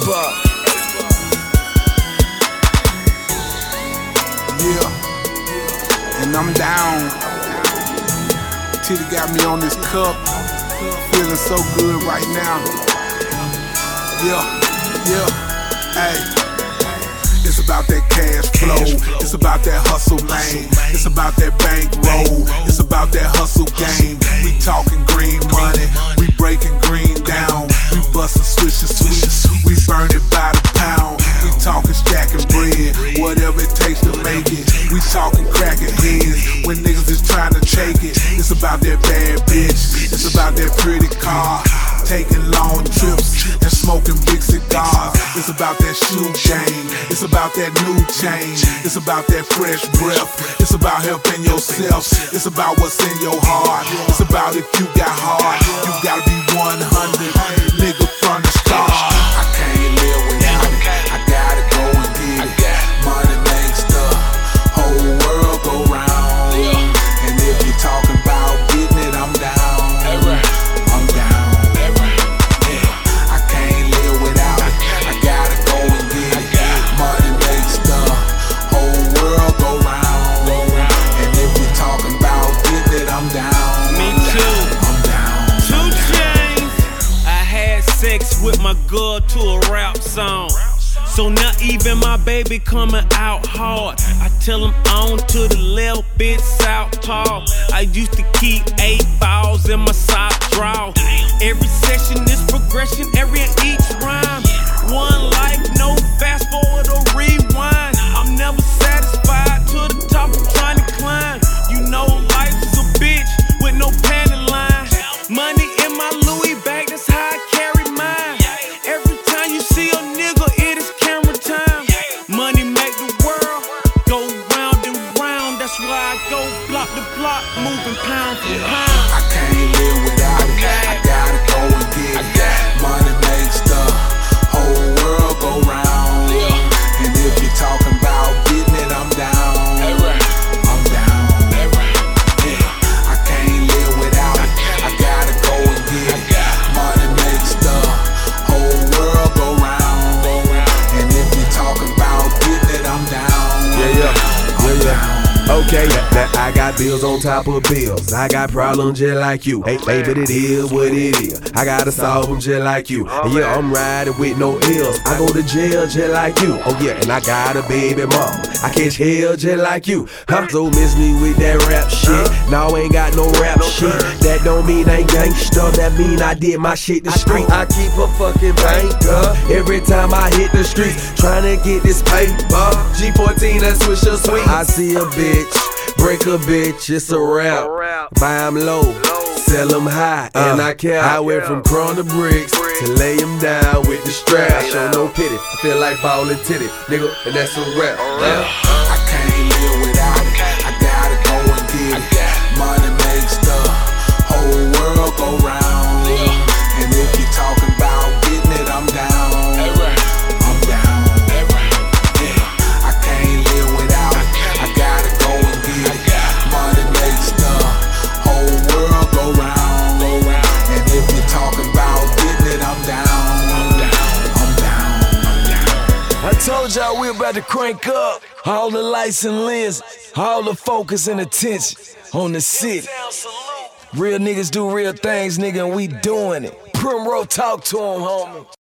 bar. Yeah, and I'm down. Titty got me on this cup, feeling so good right now. Yeah, hey. It's about that cash flow, it's about that hustle, man. It's about that bankroll, it's about that hustle game. We talking green money, we breaking green down. We bustin' swishes, we burn it by the pound. We talking stacking bread, whatever it takes to make it. We talking cracking heads when niggas is trying to take it. It's about that bad bitch, it's about that pretty car, taking long trips and smoking big cigars. It's about that shoe game, it's about that new change, it's about that fresh breath, it's about helping yourself, it's about what's in your heart, it's about if you got heart, you gotta be 100, nigga from the start. I can't live without it, I gotta go and get it. Money makes the whole world go round, and if you're talking about getting it, I'm down. I'm down. With my girl to a rap song, so now even my baby coming out hard. I tell him on to the left, bitch, southpaw. I used to keep 8 balls in my sock drawer. Every session is progression, every and each rhyme. One life, no fast forward or rewind. I'm never satisfied, to the top I'm trying to climb. You know life's a bitch with no panty line. Money in my Louis bag, that's how I carry mine. Every time you see a nigga, it is camera time. Money make the world go round and round. That's why I go block to block, moving pound for pound. I can't live without it, I gotta go and get it. Money makes the whole world go round, and if you're talking about getting it, I'm down. I'm down. Yeah, I can't live without it, I gotta go and get it. Money makes the whole world go round, and if you're talking about getting it, I'm down. I'm down. Okay, now I got bills on top of bills. I got problems just like you. Hey, but it is what it is. I gotta solve them just like you. And yeah, I'm riding with no ills. I go to jail just like you. Oh yeah, and I got a baby mama. I catch hell just like you. Huh? So miss me with that rap shit. No, ain't got no rap shit. That don't mean I ain't gangsta. That mean I did my shit the street. I keep a fucking banker every time I hit the streets, trying to get this paper. G14 and Swisher Sweet. I see a bitch, break a bitch, it's a rap. Buy 'em low, sell 'em high, and I care. I went from crawling to bricks to lay 'em down with the strap. I show no pity, I feel like ballin' titty, nigga, and that's a rap. I can't live without it, I gotta go and get it. Money makes the whole world go round, and if you're talking about getting it, I'm down. I'm down. Yeah, I can't live without it, I gotta go and get it. Money makes the whole world go round, and if you're talking about getting it, I'm down. I'm down. I told y'all we about to crank up all the lights and lenses, all the focus and attention on the city. Real niggas do real things, nigga, and we doing it. Primrose, talk to 'em, homie.